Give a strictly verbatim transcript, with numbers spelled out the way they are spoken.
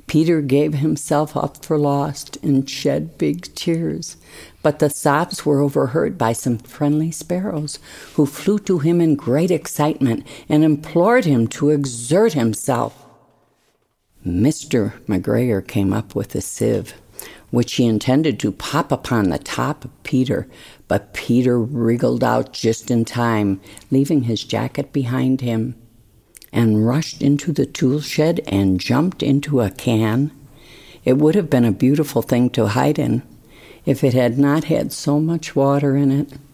Peter gave himself up for lost and shed big tears, but the sobs were overheard by some friendly sparrows, who flew to him in great excitement and implored him to exert himself. Mister McGregor came up with a sieve, which he intended to pop upon the top of Peter, but Peter wriggled out just in time, leaving his jacket behind him, and rushed into the tool shed and jumped into a can. It would have been a beautiful thing to hide in if it had not had so much water in it.